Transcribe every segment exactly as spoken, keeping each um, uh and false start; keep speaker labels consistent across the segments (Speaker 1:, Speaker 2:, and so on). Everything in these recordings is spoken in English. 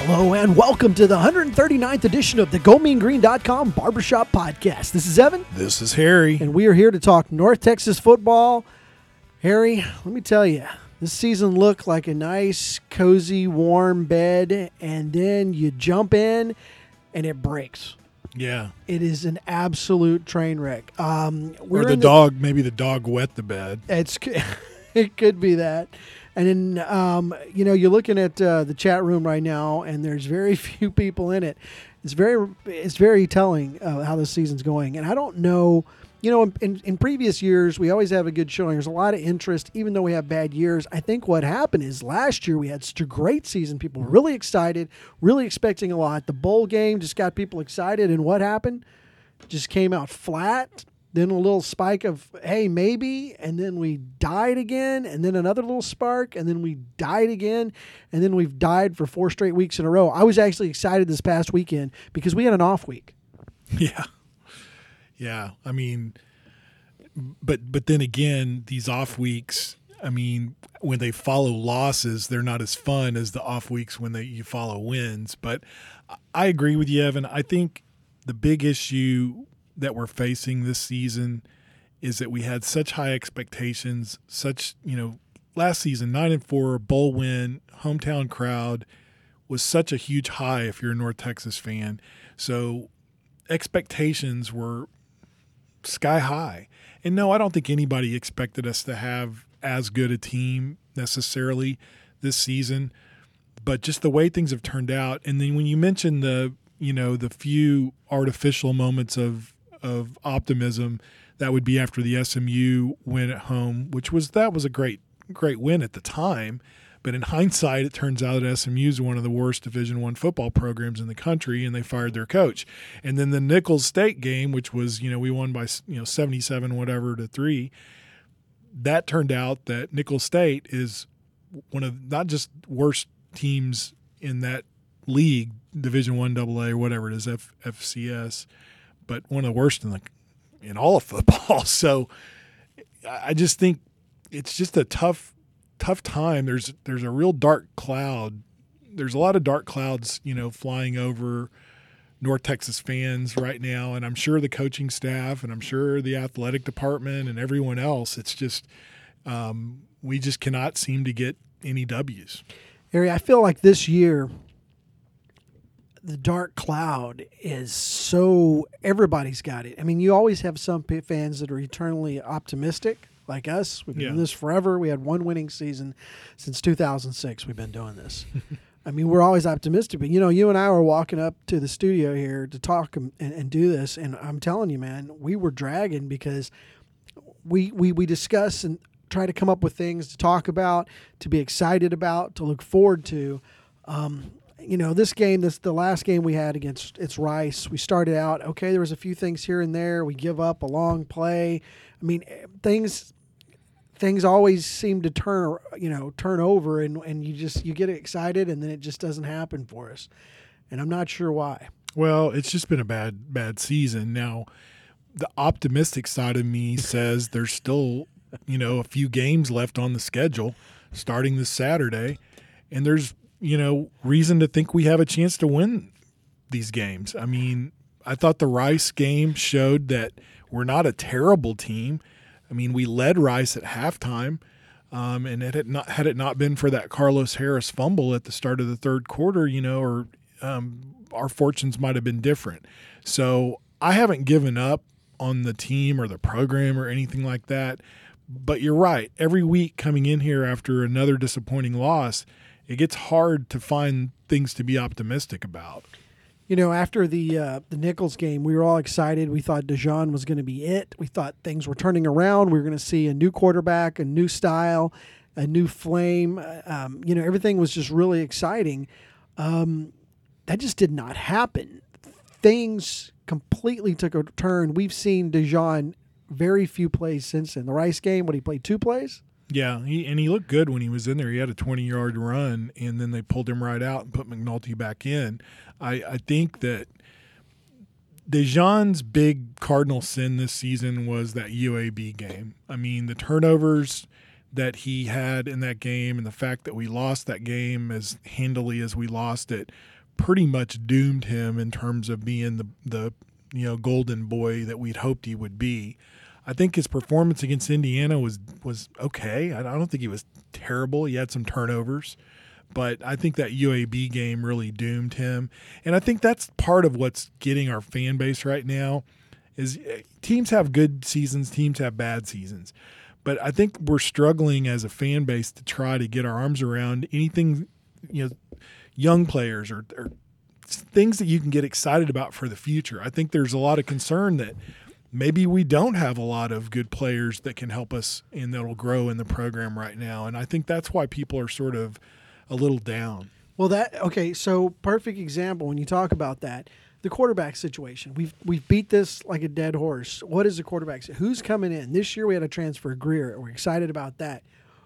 Speaker 1: Hello and welcome to the one hundred thirty-ninth edition of the Go Mean Green dot com Barbershop Podcast. This is Evan.
Speaker 2: This is Harry.
Speaker 1: And we are here to talk North Texas football. Harry, let me tell you, this season looked like a nice, cozy, warm bed, and then you jump in and it breaks.
Speaker 2: Yeah.
Speaker 1: It is an absolute train wreck. Um, we're
Speaker 2: or the,
Speaker 1: in the
Speaker 2: dog, maybe the dog wet the bed.
Speaker 1: It's It could be that. And then, um, you know, you're looking at uh, the chat room right now, and there's very few people in it. It's very, it's very telling uh, how this season's going. And I don't know, you know, in, in previous years, we always have a good showing. There's a lot of interest, even though we have bad years. I think what happened is last year we had such a great season. People were really excited, really expecting a lot. The bowl game just got people excited. And what happened? Just came out flat. Then a little spike of, hey, maybe, and then we died again, and then another little spark, and then we died again, and then we've died for four straight weeks in a row. I was actually excited this past weekend because we had an off week.
Speaker 2: Yeah. Yeah. I mean, but but then again, these off weeks, I mean, when they follow losses, they're not as fun as the off weeks when they you follow wins. But I agree with you, Evan. I think the big issue that we're facing this season is that we had such high expectations, such, you know, last season, nine and four, bowl win, hometown crowd was such a huge high if you're a North Texas fan. So expectations were sky high. And no, I don't think anybody expected us to have as good a team necessarily this season, but just the way things have turned out. And then when you mention the, you know, the few artificial moments of of optimism, that would be after the S M U win at home, which was that was a great great win at the time. But in hindsight, it turns out that S M U is one of the worst Division I football programs in the country, and they fired their coach. And then the Nicholls State game, which was, you know, we won by, you know, seventy-seven whatever to three, that turned out that Nicholls State is one of not just worst teams in that league, Division I double A or whatever it is, F, FCS, but one of the worst in the in all of football. So I just think it's just a tough, tough time. There's there's a real dark cloud. There's a lot of dark clouds, you know, flying over North Texas fans right now, and I'm sure the coaching staff, and I'm sure the athletic department, and everyone else. It's just um, we just cannot seem to get any W's.
Speaker 1: Harry, I feel like this year the dark cloud is so everybody's got it. I mean, you always have some fans that are eternally optimistic, like us. We've been
Speaker 2: Yeah.
Speaker 1: doing this forever. We had one winning season since two thousand six. We've been doing this. I mean, we're always optimistic. But, you know, you and I were walking up to the studio here to talk and, and do this, and I'm telling you, man, we were dragging because we, we, we discuss and try to come up with things to talk about, to be excited about, to look forward to. Um You know, this game, this the last game we had against it's Rice. We started out, okay, there was a few things here and there. We give up a long play. I mean, things things always seem to turn, you know, turn over, and, and you just you get excited, and then it just doesn't happen for us. And I'm not sure why.
Speaker 2: Well, it's just been a bad, bad season. Now, the optimistic side of me says there's still, you know, a few games left on the schedule starting this Saturday, and there's you know, reason to think we have a chance to win these games. I mean, I thought the Rice game showed that we're not a terrible team. I mean, we led Rice at halftime, um, and it had not had it not been for that Carlos Harris fumble at the start of the third quarter, you know, or um, our fortunes might have been different. So I haven't given up on the team or the program or anything like that. But you're right. Every week coming in here after another disappointing loss, it gets hard to find things to be optimistic about.
Speaker 1: You know, after the uh, the Nicholls game, we were all excited. We thought DeJean was going to be it. We thought things were turning around. We were going to see a new quarterback, a new style, a new flame. Um, you know, everything was just really exciting. Um, that just did not happen. Things completely took a turn. We've seen DeJean very few plays since then. The Rice game, what, he played two plays?
Speaker 2: Yeah, he, and he looked good when he was in there. He had a twenty-yard run, and then they pulled him right out and put McNulty back in. I, I think that DeJean's big cardinal sin this season was that U A B game. I mean, the turnovers that he had in that game and the fact that we lost that game as handily as we lost it pretty much doomed him in terms of being the the you know golden boy that we'd hoped he would be. I think his performance against Indiana was was okay. I don't think he was terrible. He had some turnovers, but I think that U A B game really doomed him. And I think that's part of what's getting our fan base right now is teams have good seasons, teams have bad seasons. But I think we're struggling as a fan base to try to get our arms around anything, you know, young players or, or things that you can get excited about for the future. I think there's a lot of concern that maybe we don't have a lot of good players that can help us and that'll grow in the program right now. And I think that's why people are sort of a little down.
Speaker 1: Well, that okay, so perfect example when you talk about that. The quarterback situation. We've we've beat this like a dead horse. What is the quarterback? Who's coming in? This year we had a transfer, Greer. We're excited about that.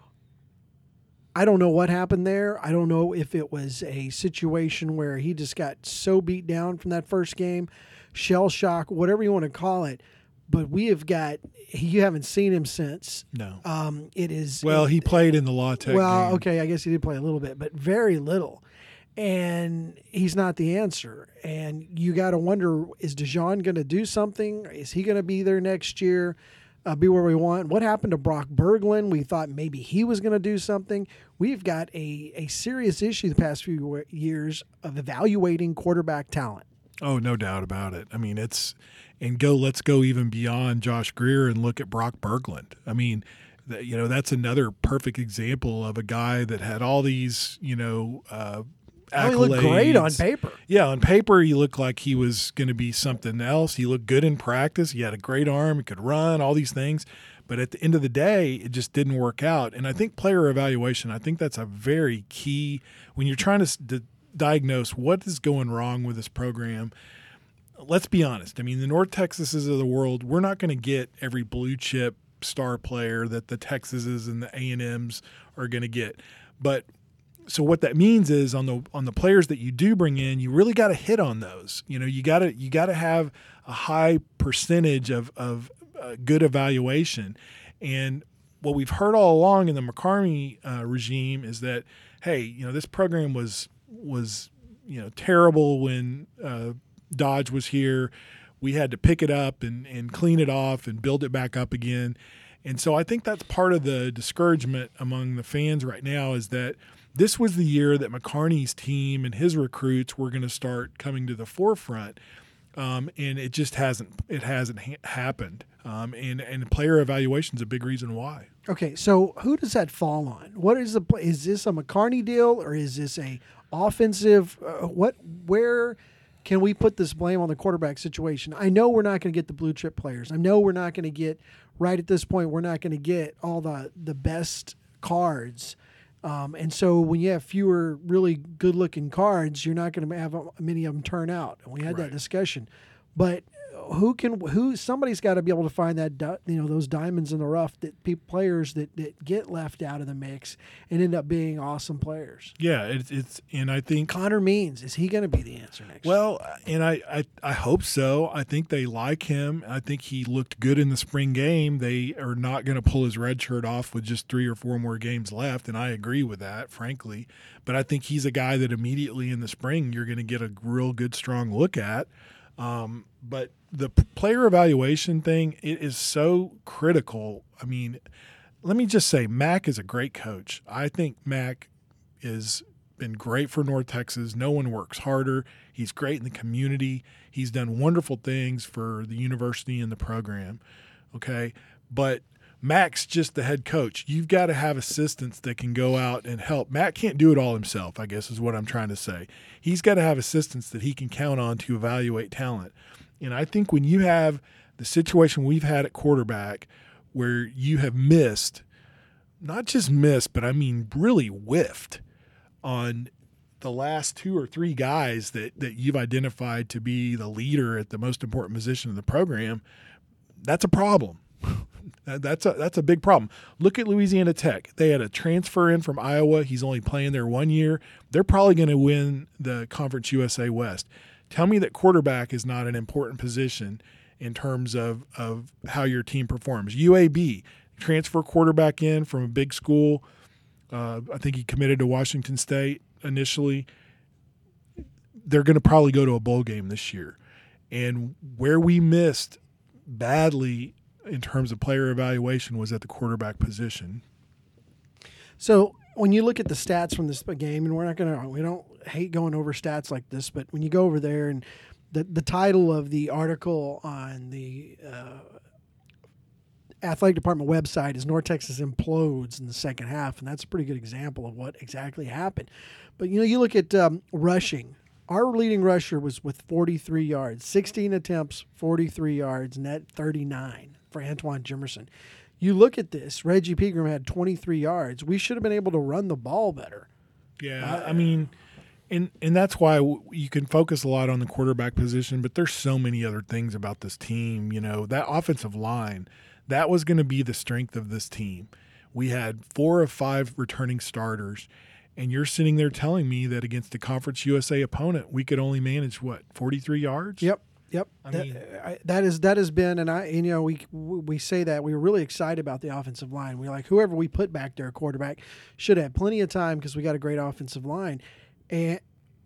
Speaker 1: I don't know what happened there. I don't know if it was a situation where he just got so beat down from that first game, shell shock, whatever you want to call it. But we have got – you haven't seen him since.
Speaker 2: No.
Speaker 1: Um, it is –
Speaker 2: Well, he played in the La Tech
Speaker 1: Well,
Speaker 2: game.
Speaker 1: okay, I guess he did play a little bit, but very little. And he's not the answer. And you got to wonder, is DeJean going to do something? Is he going to be there next year, uh, be where we want? What happened to Brock Berglund? We thought maybe he was going to do something. We've got a, a serious issue the past few years of evaluating quarterback talent.
Speaker 2: Oh, no doubt about it. I mean, it's – and go. let's go even beyond Josh Greer and look at Brock Berglund. I mean – you know, that's another perfect example of a guy that had all these, you know, uh, accolades.
Speaker 1: Oh, he looked great on paper.
Speaker 2: Yeah, on paper he looked like he was going to be something else. He looked good in practice. He had a great arm. He could run, all these things. But at the end of the day, it just didn't work out. And I think player evaluation, I think that's a very key when you're trying to d- diagnose what is going wrong with this program. Let's be honest. I mean, the North Texases of the world, we're not going to get every blue chip star player that the Texases and the A and M's are going to get. But so what that means is on the on the players that you do bring in, you really got to hit on those. You know, you got to you got to have a high percentage of of uh, good evaluation. And what we've heard all along in the McCarney uh, regime is that, hey, you know, this program was was you know terrible when uh, Dodge was here. We had to pick it up and, and clean it off and build it back up again. And so I think that's part of the discouragement among the fans right now is that this was the year that McCarney's team and his recruits were going to start coming to the forefront. Um, and it just hasn't it hasn't ha- happened. Um, and, and player evaluation is a big reason why.
Speaker 1: Okay, so who does that fall on? What is the is this a McCarney deal or is this a offensive uh, what where – can we put this blame on the quarterback situation? I know we're not going to get the blue chip players. I know we're not going to get, right at this point, we're not going to get all the, the best cards. Um, and so when you have fewer really good-looking cards, you're not going to have many of them turn out. And we had
Speaker 2: Right.
Speaker 1: that discussion. But who can who somebody's got to be able to find that di- you know those diamonds in the rough that pe- players that, that get left out of the mix and end up being awesome players.
Speaker 2: Yeah, it's it's and I think
Speaker 1: Connor Means, is he going to be the answer next year?
Speaker 2: well, and I, I I hope so. I think they like him. I think he looked good in the spring game. They are not going to pull his red shirt off with just three or four more games left, and I agree with that, frankly. But I think he's a guy that immediately in the spring you're going to get a real good, strong look at. Um, but the p- player evaluation thing, it is so critical. I mean, let me just say, Mac is a great coach. I think Mac has been great for North Texas. No one works harder. He's great in the community. He's done wonderful things for the university and the program. Okay. But Mac's just the head coach. You've got to have assistants that can go out and help. Mac can't do it all himself, I guess is what I'm trying to say. He's got to have assistants that he can count on to evaluate talent. And I think when you have the situation we've had at quarterback where you have missed, not just missed, but I mean really whiffed on the last two or three guys that, that you've identified to be the leader at the most important position in the program, that's a problem. That's a that's a big problem. Look at Louisiana Tech. They had a transfer in from Iowa. He's only playing there one year. They're probably going to win the Conference U S A West. Tell me that quarterback is not an important position in terms of, of how your team performs. U A B, transfer quarterback in from a big school. Uh, I think he committed to Washington State initially. they're going to probably go to a bowl game this year. And where we missed badly in terms of player evaluation was at the quarterback position.
Speaker 1: So when you look at the stats from this game, and we're not going to, we don't hate going over stats like this, but when you go over there and the, the title of the article on the uh, athletic department website is North Texas implodes in the second half, and that's a pretty good example of what exactly happened. But, you know, you look at um, rushing. Our leading rusher was with forty-three yards, sixteen attempts, forty-three yards, net thirty-nine for Antoine Jimerson. You look at this, Reggie Pegram had twenty-three yards. We should have been able to run the ball better.
Speaker 2: Yeah, uh, I mean, and and that's why you can focus a lot on the quarterback position, but there's so many other things about this team. You know, that offensive line, that was going to be the strength of this team. We had four of five returning starters. And you're sitting there telling me that against the Conference U S A opponent, we could only manage what, forty-three yards?
Speaker 1: Yep, yep.
Speaker 2: I
Speaker 1: that,
Speaker 2: mean,
Speaker 1: I, that is that has been, and I, and, you know, we we say that we were really excited about the offensive line. We're like, whoever we put back there, quarterback, should have plenty of time because we got a great offensive line. And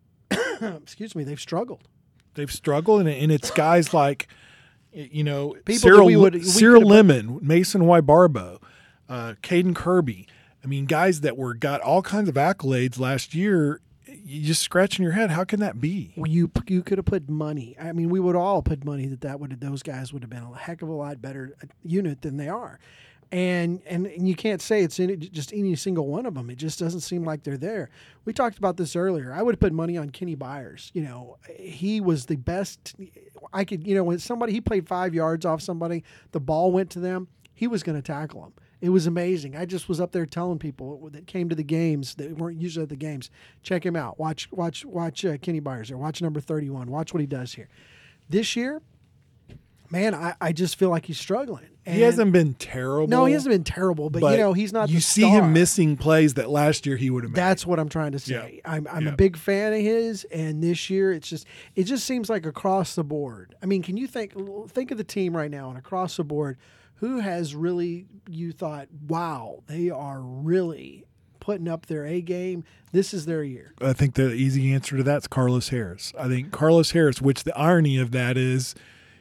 Speaker 1: excuse me, they've struggled.
Speaker 2: They've struggled, and, and it's guys like, you know,
Speaker 1: People
Speaker 2: Cyril,
Speaker 1: we would, we
Speaker 2: Cyril Lemon, Mason Wybarbo, uh, Caden Kirby. I mean, guys that were got all kinds of accolades last year. You just scratching your head. How can that be?
Speaker 1: Well, you you could have put money. I mean, we would all put money that that would those guys would have been a heck of a lot better unit than they are, and and, and you can't say it's in it, just any single one of them. It just doesn't seem like they're there. We talked about this earlier. I would have put money on Kenny Byers. You know, he was the best. I could, you know, when somebody he played five yards off somebody, the ball went to them. He was going to tackle him. It was amazing. I just was up there telling people that came to the games that weren't usually at the games, check him out. Watch, watch, watch uh, Kenny Byers there. Watch number thirty-one. Watch what he does here. This year, man, I, I just feel like he's struggling. And
Speaker 2: he hasn't been terrible.
Speaker 1: No, he hasn't been terrible, but,
Speaker 2: but
Speaker 1: you know he's not.
Speaker 2: You
Speaker 1: the
Speaker 2: see
Speaker 1: star.
Speaker 2: him missing plays that last year he would have made.
Speaker 1: That's what I'm trying to say.
Speaker 2: Yeah.
Speaker 1: I'm I'm
Speaker 2: yeah.
Speaker 1: a big fan of his, and this year it's just it just seems like across the board. I mean, can you think think of the team right now and across the board? Who has really, you thought, wow, they are really putting up their A game. This is their year.
Speaker 2: I think the easy answer to that's Carlos Harris. I think Carlos Harris, which the irony of that is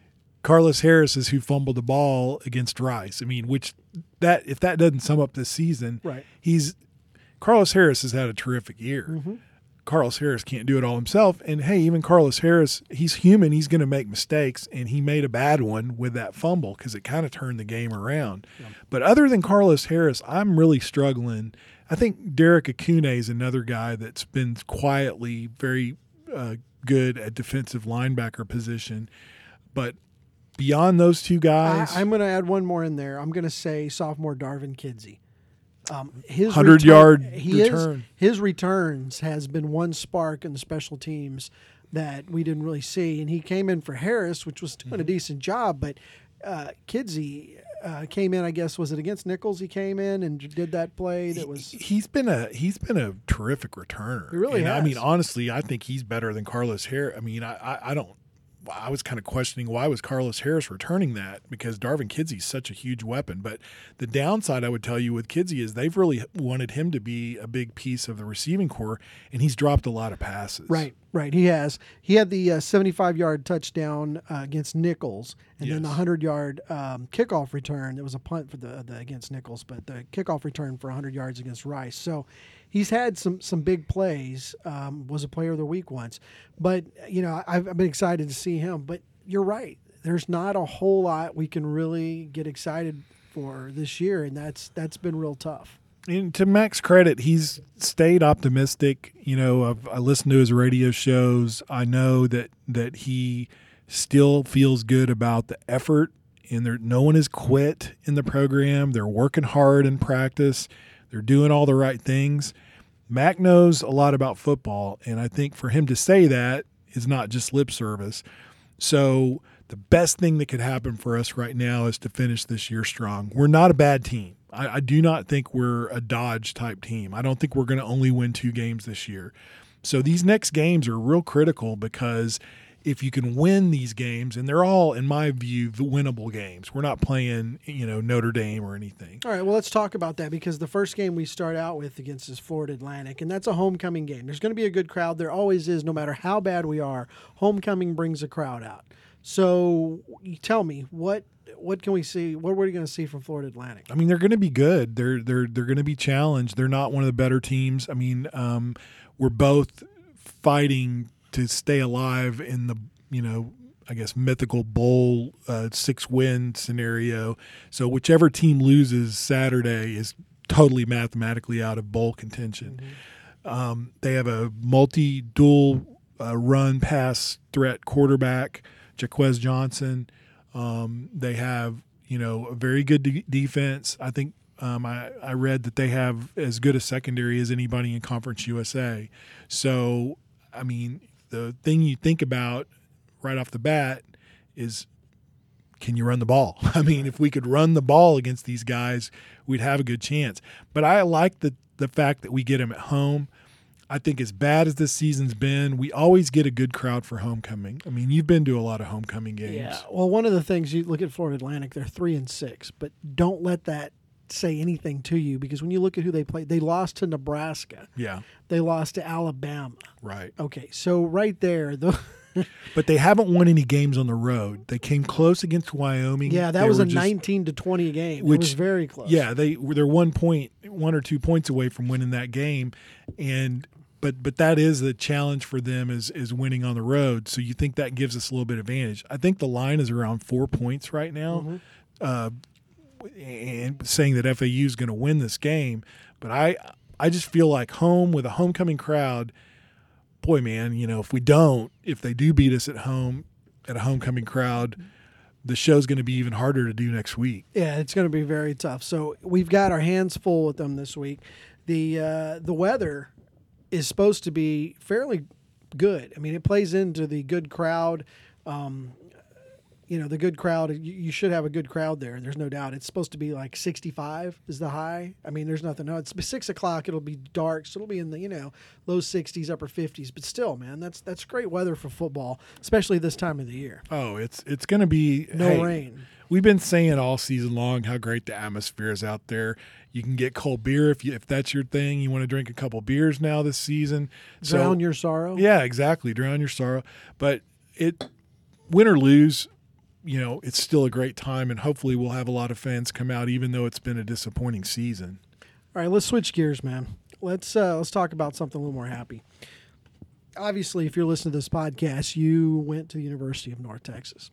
Speaker 2: Carlos Harris is who fumbled the ball against Rice. I mean, which that if that doesn't sum up this season,
Speaker 1: right?
Speaker 2: He's Carlos Harris has had a terrific year.
Speaker 1: Mm-hmm.
Speaker 2: Carlos Harris can't do it all himself. And, hey, even Carlos Harris, he's human. He's going to make mistakes, and he made a bad one with that fumble because it kind of turned the game around. Yeah. But other than Carlos Harris, I'm really struggling. I think Derek Akune is another guy that's been quietly very uh, good at defensive linebacker position. But beyond those two guys –
Speaker 1: I'm going to add one more in there. I'm going to say sophomore Darvin Kidsey. Um, his
Speaker 2: hundred-yard
Speaker 1: he
Speaker 2: return.
Speaker 1: Is, his returns has been one spark in the special teams that we didn't really see. And he came in for Harris, which was doing mm-hmm. a decent job. But uh, Kidsey uh, came in, I guess, was it against Nichols he came in and did that play? That was
Speaker 2: he, He's been a he's been a terrific returner.
Speaker 1: He really
Speaker 2: and
Speaker 1: has.
Speaker 2: I mean, honestly, I think he's better than Carlos Harris. I mean, I, I, I don't – I was kind of questioning why was Carlos Harris returning that because Darvin Kidsey is such a huge weapon. But the downside I would tell you with Kidsey is they've really wanted him to be a big piece of the receiving core, and he's dropped a lot of passes.
Speaker 1: Right, right. He has. He had the uh, seventy-five-yard touchdown uh, against Nichols, and yes. then the hundred-yard um, kickoff return. There was a punt for the, the against Nichols, but the kickoff return for one hundred yards against Rice. So he's had some some big plays. Um, was a player of the week once, but you know I've, I've been excited to see him. But you're right. There's not a whole lot we can really get excited for this year, and that's that's been real tough.
Speaker 2: And to Mac's credit, he's stayed optimistic. You know, I've, I listened to his radio shows. I know that that he still feels good about the effort, and there no one has quit in the program. They're working hard in practice. They're doing all the right things. Mac knows a lot about football, and I think for him to say that is not just lip service. So the best thing that could happen for us right now is to finish this year strong. We're not a bad team. I, I do not think we're a Dodge-type team. I don't think we're going to only win two games this year. So these next games are real critical because if you can win these games, and they're all, in my view, the winnable games. We're not playing, you know, Notre Dame or anything.
Speaker 1: All right, well, let's talk about that because the first game we start out with against is Florida Atlantic, and that's a homecoming game. There's going to be a good crowd. There always is, no matter how bad we are. Homecoming brings a crowd out. So you tell me, what what can we see? What are we going to see from Florida Atlantic?
Speaker 2: I mean, they're going to be good. They're they're they're going to be challenged. They're not one of the better teams. I mean, um, we're both fighting to stay alive in the, you know, I guess mythical bowl uh, six win scenario. So whichever team loses Saturday is totally mathematically out of bowl contention. Mm-hmm. Um, they have a multi dual uh, run pass threat quarterback, Jaquez Johnson. Um, they have, you know, a very good de- defense. I think um, I, I read that they have as good a secondary as anybody in Conference U S A. So, I mean, the thing you think about right off the bat is, can you run the ball? I mean, if we could run the ball against these guys, we'd have a good chance. But I like the, the fact that we get them at home. I think as bad as this season's been, we always get a good crowd for homecoming. I mean, you've been to a lot of homecoming games.
Speaker 1: Yeah. Well, one of the things, you look at Florida Atlantic, they're three and six, but don't let that say anything to you because when you look at who they played, they lost to Nebraska.
Speaker 2: Yeah.
Speaker 1: They lost to Alabama.
Speaker 2: Right.
Speaker 1: Okay, so right there, the
Speaker 2: but they haven't won any games on the road. They came close against Wyoming.
Speaker 1: Yeah, that
Speaker 2: they
Speaker 1: was a
Speaker 2: just,
Speaker 1: nineteen to twenty game.
Speaker 2: Which,
Speaker 1: it was very close.
Speaker 2: Yeah, they they're one point, one or two points away from winning that game, and but but that is the challenge for them is is winning on the road. So you think that gives us a little bit of advantage. I think the line is around four points right now. Mm-hmm. Uh, and saying that F A U is going to win this game, but I I just feel like home with a homecoming crowd, boy, man, you know, if we don't, if they do beat us at home at a homecoming crowd, the show's going to be even harder to do next week.
Speaker 1: Yeah, it's going to be very tough. So we've got our hands full with them this week. The uh, the weather is supposed to be fairly good. I mean, it plays into the good crowd. Um, You know, the good crowd, you, you should have a good crowd there. There's no doubt. It's supposed to be like sixty-five is the high. I mean, there's nothing. No, it's six o'clock. It'll be dark. So it'll be in the, you know, low sixties, upper fifties. But still, man, that's that's great weather for football, especially this time of the year.
Speaker 2: Oh, it's it's going to be.
Speaker 1: No
Speaker 2: hey,
Speaker 1: rain.
Speaker 2: We've been saying all season long how great the atmosphere is out there. You can get cold beer if you, if that's your thing. You want to drink a couple beers now this season.
Speaker 1: Drown
Speaker 2: so,
Speaker 1: your sorrow.
Speaker 2: Yeah, exactly. Drown your sorrow. But it, win or lose, you know, it's still a great time, and hopefully we'll have a lot of fans come out, even though it's been a disappointing season.
Speaker 1: All right, let's switch gears, man. Let's uh, let's talk about something a little more happy. Obviously, if you're listening to this podcast, you went to the University of North Texas,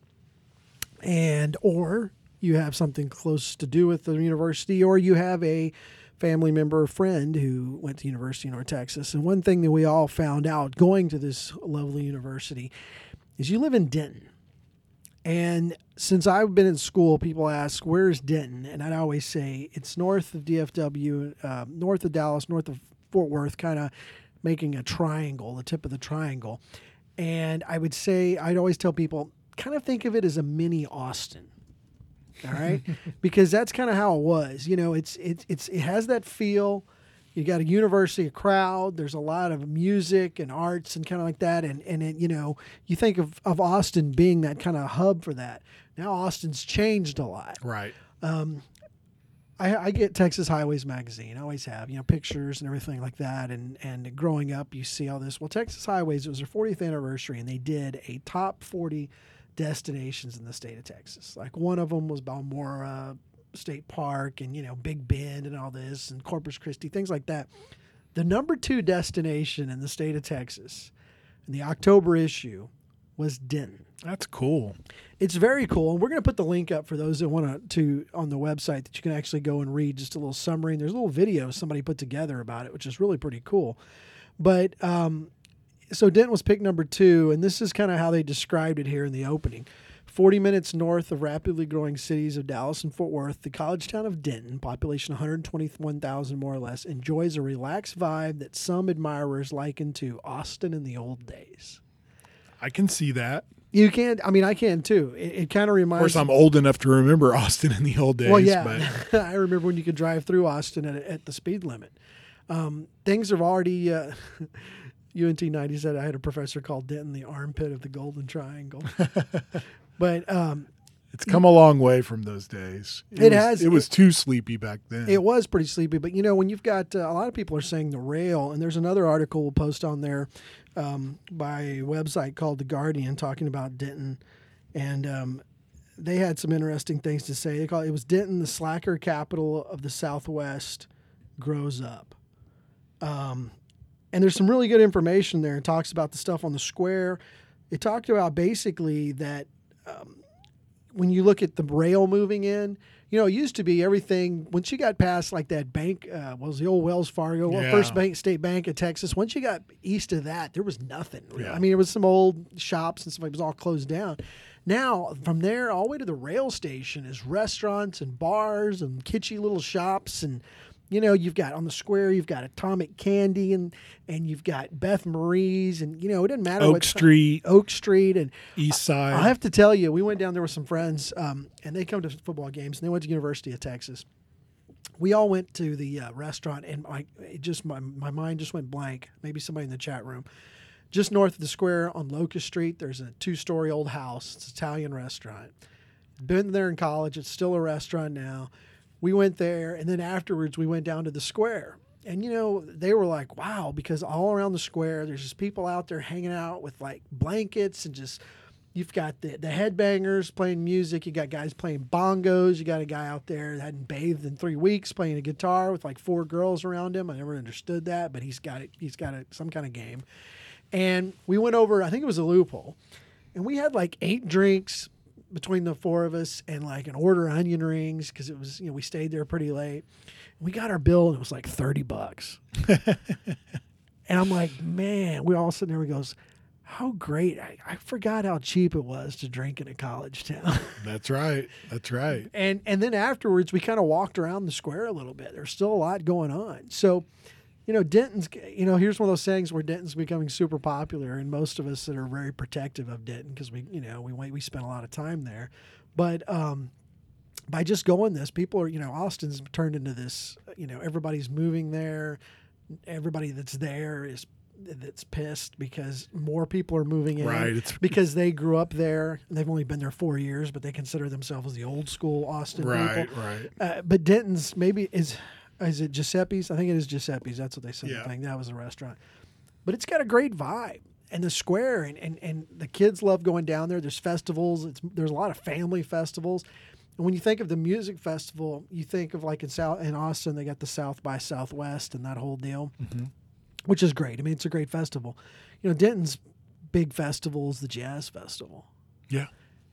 Speaker 1: and or you have something close to do with the university, or you have a family member or friend who went to the University of North Texas. And one thing that we all found out going to this lovely university is you live in Denton. And since I've been in school, people ask, where's Denton? And I'd always say it's north of D F W, uh, north of Dallas, north of Fort Worth, kind of making a triangle, the tip of the triangle. And I would say, I'd always tell people, kind of think of it as a mini Austin. All right? Because that's kind of how it was. You know, it's it's it's it has that feel. You got a university, a crowd. There's a lot of music and arts and kind of like that. And, and it, you know, you think of, of Austin being that kind of hub for that. Now Austin's changed a lot.
Speaker 2: Right.
Speaker 1: Um, I, I get Texas Highways magazine. I always have, you know, pictures and everything like that. And, and growing up, you see all this. Well, Texas Highways, it was their fortieth anniversary, and they did a top forty destinations in the state of Texas. Like one of them was Balmora State Park and, you know, Big Bend and all this and Corpus Christi, things like that. The number two destination in the state of Texas in the October issue was Denton.
Speaker 2: That's cool.
Speaker 1: It's very cool. And we're going to put the link up for those that want to on the website that you can actually go and read just a little summary. And there's a little video somebody put together about it, which is really pretty cool. But um, so Denton was picked number two, and this is kind of how they described it here in the opening. forty minutes north of rapidly growing cities of Dallas and Fort Worth, the college town of Denton, population one hundred twenty-one thousand more or less, enjoys a relaxed vibe that some admirers liken to Austin in the old days.
Speaker 2: I can see that.
Speaker 1: You can't. I mean, I can too. It, it kind of reminds.
Speaker 2: Of course, I'm old enough to remember Austin in the old days.
Speaker 1: Well, yeah,
Speaker 2: but.
Speaker 1: I remember when you could drive through Austin at, at the speed limit. Um, things have already. Uh, U N T ninety said I had a professor called Denton the armpit of the Golden Triangle. But um,
Speaker 2: it's come a long way from those days.
Speaker 1: It
Speaker 2: was,
Speaker 1: has.
Speaker 2: It was
Speaker 1: It-
Speaker 2: too sleepy back then.
Speaker 1: It was pretty sleepy, but you know, when you've got uh, a lot of people are saying the rail, and there's another article we'll post on there um, by a website called The Guardian talking about Denton, and um, they had some interesting things to say. They call it, it was Denton, the slacker capital of the Southwest, grows up. Um, and there's some really good information there. It talks about the stuff on the square. It talked about basically that um, when you look at the rail moving in, you know, it used to be everything. Once you got past like that bank, uh, what was the old Wells Fargo, well,
Speaker 2: Yeah.
Speaker 1: First Bank, State Bank of Texas. Once you got east of that, there was nothing. Really.
Speaker 2: Yeah.
Speaker 1: I mean, it was some old shops and stuff. It was all closed down. Now, from there all the way to the rail station is restaurants and bars and kitschy little shops. And, you know, you've got on the square, you've got Atomic Candy and and you've got Beth Marie's. And, you know, it didn't matter
Speaker 2: Oak
Speaker 1: what
Speaker 2: Street,
Speaker 1: Oak Street. And
Speaker 2: East Side.
Speaker 1: I have to tell you, we went down there with some friends, um, and they come to football games, and they went to University of Texas. We all went to the uh, restaurant, and my it just my my mind just went blank. Maybe somebody in the chat room. Just north of the square on Locust Street, there's a two-story old house. It's an Italian restaurant. Been there in college. It's still a restaurant now. We went there, and then afterwards we went down to the square. And, you know, they were like, wow, because all around the square, there's just people out there hanging out with, like, blankets and just – you've got the, the headbangers playing music. You got guys playing bongos. You got a guy out there that hadn't bathed in three weeks playing a guitar with, like, four girls around him. I never understood that, but he's got it. He's got a, some kind of game. And we went over – I think it was a Loophole. And we had, like, eight drinks between the four of us and, like, an order of onion rings because it was – you know, we stayed there pretty late. We got our bill and it was like thirty bucks. And I'm like, man, we all sitting there. We goes, how great. I, I forgot how cheap it was to drink in a college town.
Speaker 2: That's right. That's right.
Speaker 1: and and then afterwards, we kind of walked around the square a little bit. There's still a lot going on. So, you know, Denton's, you know, here's one of those things where Denton's becoming super popular. And most of us that are very protective of Denton because we, you know, we we spent a lot of time there. But, um, by just going this, people are, you know, Austin's turned into this, you know, everybody's moving there. Everybody that's there is that's pissed because more people are moving in.
Speaker 2: Right. It's
Speaker 1: Because they grew up there. And they've only been there four years, but they consider themselves the old school Austin
Speaker 2: right,
Speaker 1: people.
Speaker 2: right.
Speaker 1: Uh, but Denton's maybe is, is it Giuseppe's? I think it is Giuseppe's. That's what they said.
Speaker 2: Yeah.
Speaker 1: The thing. That was a restaurant. But it's got a great vibe. And the square and, and, and the kids love going down there. There's festivals. It's, there's a lot of family festivals. And when you think of the music festival, you think of like in South in Austin, they got the South by Southwest and that whole deal,
Speaker 2: Mm-hmm.
Speaker 1: which is great. I mean, it's a great festival. You know, Denton's big festival is the Jazz Festival.
Speaker 2: Yeah.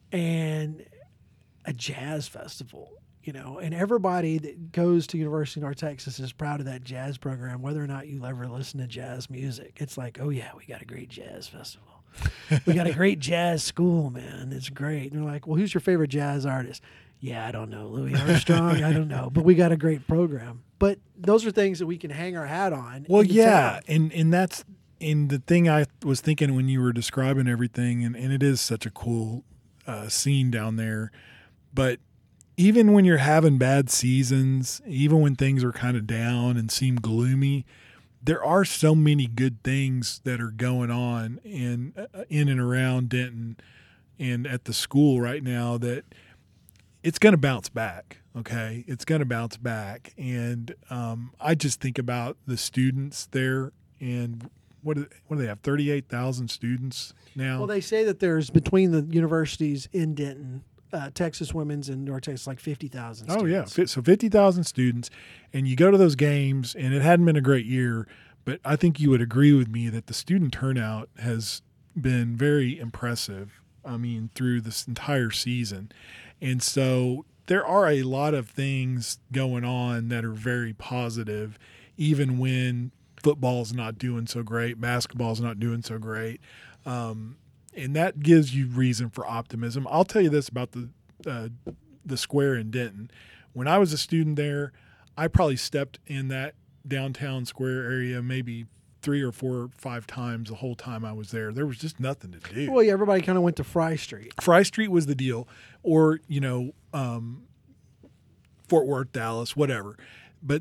Speaker 1: And a jazz festival, you know, and everybody that goes to University of North Texas is proud of that jazz program, whether or not you ever listen to jazz music. It's like, oh, yeah, we got a great jazz festival. We got a great jazz school, man. It's great. And they're like, well, who's your favorite jazz artist? Yeah, I don't know. Louis Armstrong? I don't know. But we got a great program. But those are things that we can hang our hat on.
Speaker 2: Well,
Speaker 1: in the
Speaker 2: yeah.
Speaker 1: town.
Speaker 2: And, and that's in the thing I was thinking when you were describing everything, and, and it is such a cool uh, scene down there. But even when you're having bad seasons, even when things are kind of down and seem gloomy, there are so many good things that are going on in uh, in and around Denton and at the school right now that it's going to bounce back. Okay, it's going to bounce back, and um, I just think about the students there, and what do, what do they have? Thirty-eight thousand students now.
Speaker 1: Well, they say that there's between the universities in Denton, uh, Texas Women's and North Texas, like fifty thousand
Speaker 2: Oh yeah,
Speaker 1: students.
Speaker 2: Fi- so fifty thousand students, and you go to those games, and it hadn't been a great year, but I think you would agree with me that the student turnout has been very impressive. I mean, through this entire season, and so there are a lot of things going on that are very positive, even when football's not doing so great, basketball's not doing so great. Um, and that gives you reason for optimism. I'll tell you this about the uh, the square in Denton. When I was a student there, I probably stepped in that downtown square area maybe three or four or five times the whole time I was there. There was just nothing to do.
Speaker 1: Well, yeah, everybody kind of went to Fry Street.
Speaker 2: Fry Street was the deal, or, you know, um, Fort Worth, Dallas, whatever. But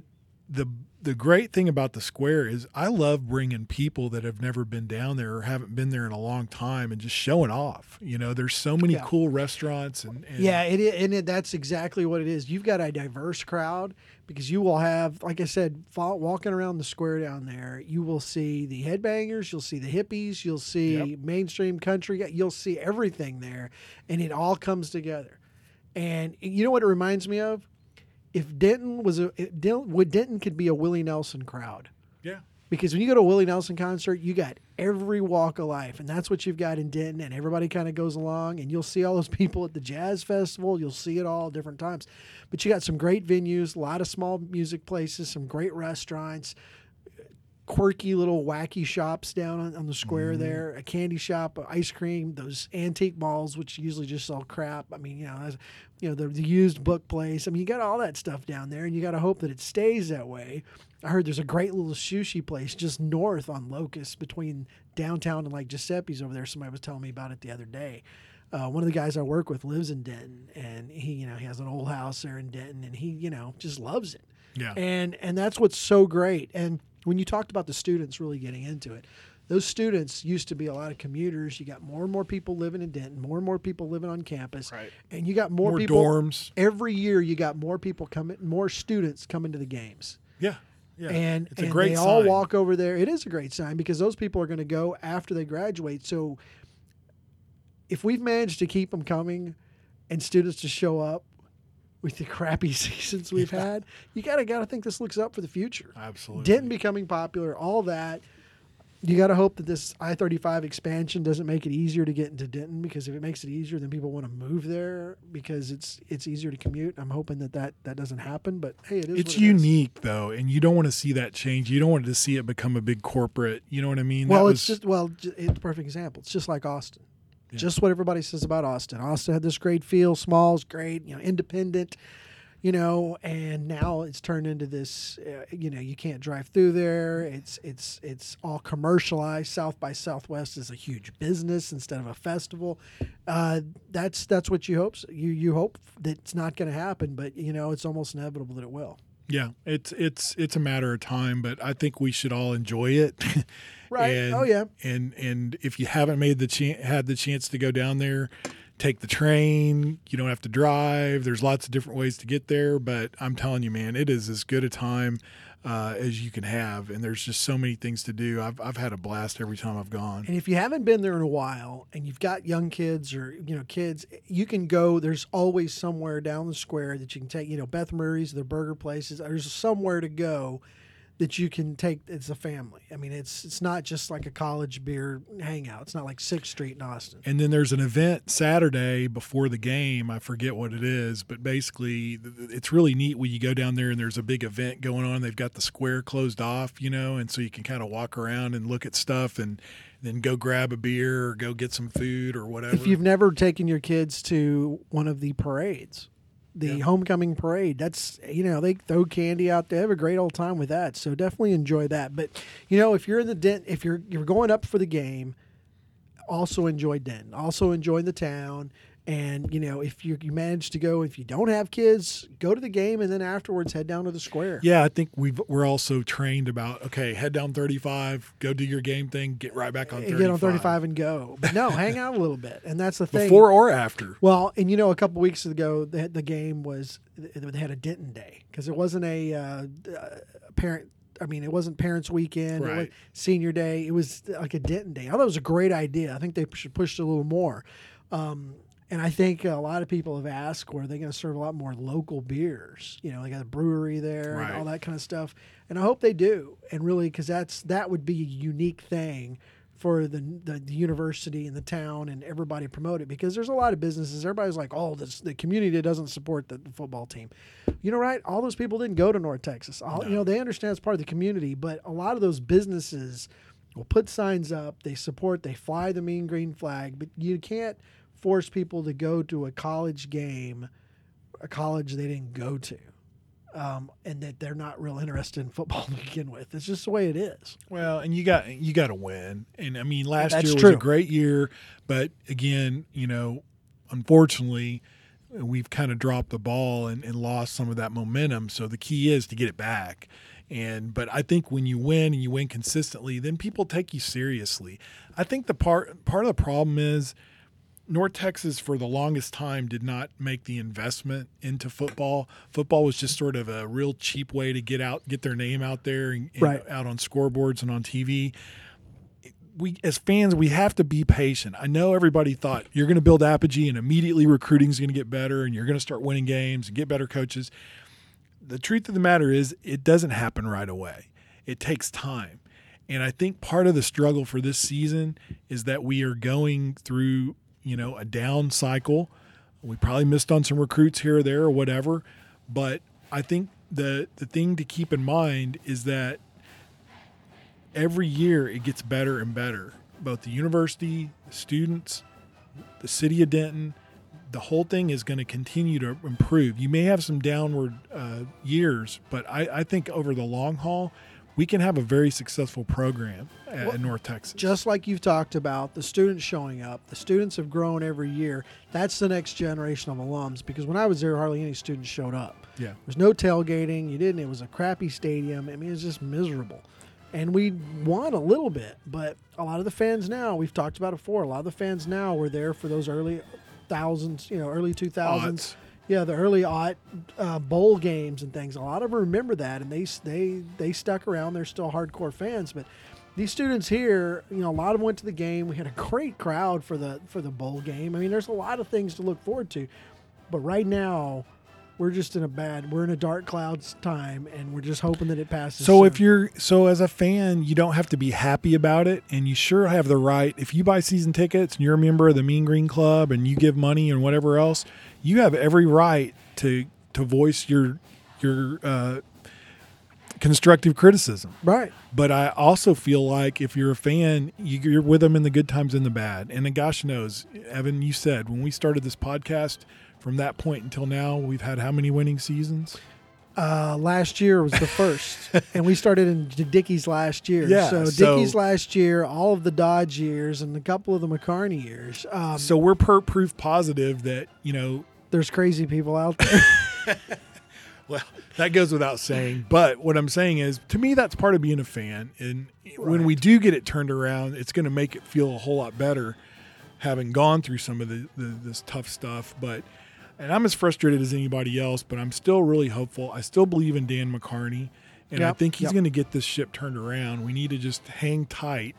Speaker 2: the the great thing about the square is I love bringing people that have never been down there or haven't been there in a long time and just showing off. You know, there's so many
Speaker 1: Yeah.
Speaker 2: cool restaurants and, and
Speaker 1: Yeah, it, i- and it, that's exactly what it is. You've got a diverse crowd because you will have, like I said, fo- walking around the square down there, you will see the headbangers, you'll see the hippies, you'll see
Speaker 2: Yep.
Speaker 1: mainstream country, you'll see everything there, and it all comes together. And you know what it reminds me of? If Denton was a, it- Dil- would Denton could be a Willie Nelson crowd.
Speaker 2: yeah.
Speaker 1: Because when you go to a Willie Nelson concert, you got every walk of life, and that's what you've got in Denton, and everybody kind of goes along, and you'll see all those people at the jazz festival. You'll see it all different times. But you got some great venues, a lot of small music places, some great restaurants, quirky little wacky shops down on, on the square there, a candy shop, ice cream, those antique malls, which usually just sell crap. I mean, you know, that's- you know, the, the used book place. I mean, you got all that stuff down there, and you got to hope that it stays that way. I heard there's a great little sushi place just north on Locust between downtown and like Giuseppe's over there. Somebody was telling me about it the other day. Uh, one of the guys I work with lives in Denton, and he, you know, he has an old house there in Denton, and he, you know, just loves it.
Speaker 2: Yeah.
Speaker 1: And and that's what's so great. And when you talked about the students really getting into it, those students used to be a lot of commuters. You got more and more people living in Denton, more and more people living on campus,
Speaker 2: Right.
Speaker 1: and you got more,
Speaker 2: More
Speaker 1: people.
Speaker 2: dorms.
Speaker 1: Every year, you got more people coming, more students coming to the games.
Speaker 2: Yeah. Yeah.
Speaker 1: And,
Speaker 2: it's a
Speaker 1: and
Speaker 2: great
Speaker 1: they
Speaker 2: sign.
Speaker 1: all walk over there. It is a great sign because those people are going to go after they graduate. So if we've managed to keep them coming and students to show up with the crappy seasons we've had, you gotta gotta think this looks up for the future.
Speaker 2: Absolutely.
Speaker 1: Denton becoming popular, all that. You got to hope that this I thirty-five expansion doesn't make it easier to get into Denton, because if it makes it easier, then people want to move there because it's it's easier to commute. I'm hoping that that, that doesn't happen, but hey, it is.
Speaker 2: It's
Speaker 1: what it is.
Speaker 2: unique though, and you don't want to see that change. You don't want to see it become a big corporate. You know what I mean?
Speaker 1: Well,
Speaker 2: That
Speaker 1: it's
Speaker 2: was-
Speaker 1: just well, j- it's a perfect example. It's just like Austin.
Speaker 2: Yeah.
Speaker 1: Just what everybody says about Austin. Austin had this great feel, small is great, you know, independent, you know, and now it's turned into this. Uh, you know, you can't drive through there. It's it's it's all commercialized. South by Southwest is a huge business instead of a festival. Uh, that's that's what you hope. You you hope that it's not going to happen, but you know, it's almost inevitable that it will.
Speaker 2: Yeah, it's it's it's a matter of time, but I think we should all enjoy it.
Speaker 1: Right.
Speaker 2: And,
Speaker 1: Oh, yeah.
Speaker 2: And and if you haven't made the chan had the chance to go down there, take the train. You don't have to drive. There's lots of different ways to get there, but I'm telling you, man, it is as good a time uh, as you can have. And there's just so many things to do. I've I've had a blast every time I've gone.
Speaker 1: And if you haven't been there in a while and you've got young kids or, you know, kids, you can go. There's always somewhere down the square that you can take, you know, Beth Murray's, the burger places. There's somewhere to go that you can take as a family. I mean, it's it's not just like a college beer hangout. It's not like sixth Street in Austin.
Speaker 2: And then there's an event Saturday before the game. I forget what it is, but basically th- th- it's really neat when you go down there and there's a big event going on. They've got the square closed off, you know, and so you can kind of walk around and look at stuff and then go grab a beer or go get some food or whatever.
Speaker 1: If you've never taken your kids to one of the parades, the
Speaker 2: Yeah.
Speaker 1: homecoming parade, that's, you know, they throw candy out there. They have a great old time with that. So definitely enjoy that. But, you know, if you're in the Dent, if you're you're going up for the game, also enjoy Denton. Also enjoy the town. And, you know, if you, you manage to go, if you don't have kids, go to the game and then afterwards head down to the square.
Speaker 2: Yeah, I think we've we're also trained about, okay, head down thirty-five, go do your game thing, get right back on
Speaker 1: And
Speaker 2: thirty-five.
Speaker 1: get on thirty-five and go. But no, hang out a little bit. And that's the thing.
Speaker 2: Before or after.
Speaker 1: Well, and you know, a couple weeks ago, the, the game was, they had a Denton Day because it wasn't a uh, uh, parent. I mean, it wasn't Parents Weekend, it was
Speaker 2: Right.
Speaker 1: Senior Day. It was like a Denton Day. I thought it was a great idea. I think they should push it a little more. Um, and I think a lot of people have asked, were they going to serve a lot more local beers? You know, they got a brewery there
Speaker 2: Right.
Speaker 1: and all that kind of stuff. And I hope they do. And really, because that's that would be a unique thing for the, the the university and the town and everybody promote it, because there's a lot of businesses. Everybody's like, oh, this, the community doesn't support the, the football team. You know, right? All those people didn't go to North Texas. All,
Speaker 2: No.
Speaker 1: You know, they understand it's part of the community, but a lot of those businesses will put signs up. They support. They fly the mean green flag, but you can't force people to go to a college game, a college they didn't go to. Um, and that they're not real interested in football to begin with. It's just the way it is.
Speaker 2: Well, and you got you got to win. And I mean, last
Speaker 1: That's
Speaker 2: year was
Speaker 1: true.
Speaker 2: a great year, but again, you know, unfortunately, we've kind of dropped the ball and, and lost some of that momentum. So the key is to get it back. And but I think when you win and you win consistently, then people take you seriously. I think the part part of the problem is North Texas for the longest time did not make the investment into football. Football was just sort of a real cheap way to get out, get their name out there and, and
Speaker 1: right.
Speaker 2: out on scoreboards and on T V. We as fans, we have to be patient. I know everybody thought you're going to build Apogee and immediately recruiting is going to get better and you're going to start winning games and get better coaches. The truth of the matter is it doesn't happen right away. It takes time. And I think part of the struggle for this season is that we are going through, you know, a down cycle. We probably missed on some recruits here or there or whatever. But I think the the thing to keep in mind is that every year it gets better and better. Both the university, the students, the city of Denton, the whole thing is going to continue to improve. You may have some downward uh, years, but I, I think over the long haul, we can have a very successful program at, well, at North Texas.
Speaker 1: Just like you've talked about, the students showing up. The students have grown every year. That's the next generation of alums, because when I was there, hardly any students showed up.
Speaker 2: Yeah.
Speaker 1: There was no tailgating. You didn't. It was a crappy stadium. I mean, it was just miserable. And we won a little bit, but a lot of the fans now, we've talked about it before, a lot of the fans now were there for those early thousands, you know, early two thousands.
Speaker 2: Aughts.
Speaker 1: Yeah, the early aught uh, bowl games and things. A lot of them remember that, and they they they stuck around. They're still hardcore fans, but these students here, you know, a lot of them went to the game. We had a great crowd for the for the bowl game. I mean, there's a lot of things to look forward to, but right now, we're just in a bad, we're in a dark clouds time, and we're just hoping that it passes.
Speaker 2: So
Speaker 1: soon.
Speaker 2: if you're, so as a fan, you don't have to be happy about it, and you sure have the right, if you buy season tickets and you're a member of the Mean Green Club and you give money and whatever else, you have every right to to voice your your uh, constructive criticism.
Speaker 1: Right.
Speaker 2: But I also feel like if you're a fan, you, you're with them in the good times and the bad. And then gosh knows, Evan, you said when we started this podcast, from that point until now, we've had how many winning seasons?
Speaker 1: Uh, last year was the first, and we started in Dickey's last year.
Speaker 2: Yeah,
Speaker 1: so
Speaker 2: so-
Speaker 1: Dickey's last year, all of the Dodge years, and a couple of the McCarney years. Um,
Speaker 2: So we're per proof positive that, you know,
Speaker 1: there's crazy people out there.
Speaker 2: well, that goes without saying. But what I'm saying is, to me, that's part of being a fan. And when
Speaker 1: Right.
Speaker 2: we do get it turned around, it's going to make it feel a whole lot better, having gone through some of the, the this tough stuff. But and I'm as frustrated as anybody else, but I'm still really hopeful. I still believe in Dan McCarney, and I
Speaker 1: Yep,
Speaker 2: think he's
Speaker 1: yep.
Speaker 2: going to get this ship turned around. We need to just hang tight.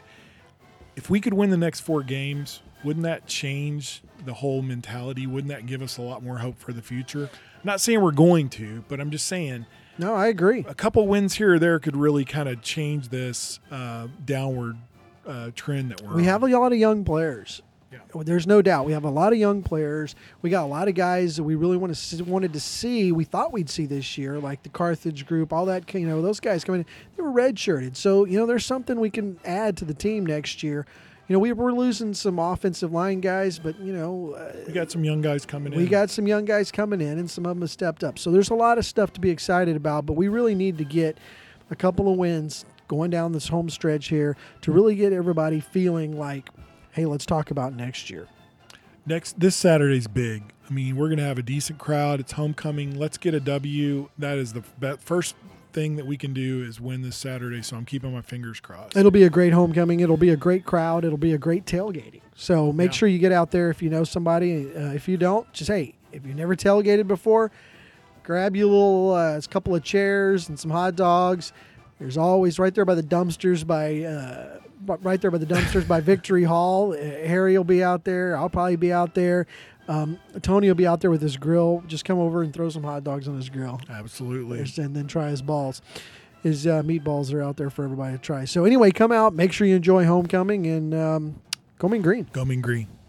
Speaker 2: If we could win the next four games, wouldn't that change the whole mentality? Wouldn't that give us a lot more hope for the future? I'm not saying we're going to, but I'm just saying
Speaker 1: No, I agree.
Speaker 2: a couple wins here or there could really kind of change this uh, downward uh, trend that we're
Speaker 1: We
Speaker 2: on.
Speaker 1: have a lot of young players.
Speaker 2: Yeah.
Speaker 1: There's no doubt. We have a lot of young players. We got a lot of guys that we really want to see, wanted to see. We thought we'd see this year, like the Carthage group, all that. You know, those guys coming in, they were redshirted. So you know, there's something we can add to the team next year. You know, we were losing some offensive line guys, but you know, uh,
Speaker 2: We got some young guys coming in.
Speaker 1: we got some young guys coming in, and some of them have stepped up. So there's a lot of stuff to be excited about. But we really need to get a couple of wins going down this home stretch here to really get everybody feeling like, hey, let's talk about next year.
Speaker 2: Next, this Saturday's big. I mean, we're going to have a decent crowd. It's homecoming. Let's get a W. That is the that first thing that we can do is win this Saturday. So I'm keeping my fingers crossed.
Speaker 1: It'll be a great homecoming. It'll be a great crowd. It'll be a great tailgating. So make
Speaker 2: Yeah.
Speaker 1: sure you get out there if you know somebody. Uh, if you don't, just, hey, if you've never tailgated before, grab you a little, uh, a couple of chairs and some hot dogs. There's always right there by the dumpsters by uh, right there by the dumpsters by Victory Hall. Uh, Harry will be out there. I'll probably be out there. Um, Tony will be out there with his grill. Just come over and throw some hot dogs on his grill.
Speaker 2: Absolutely.
Speaker 1: And then try his balls. His uh, meatballs are out there for everybody to try. So anyway, come out. Make sure you enjoy homecoming and um, go Mean Green.
Speaker 2: Go Mean Green.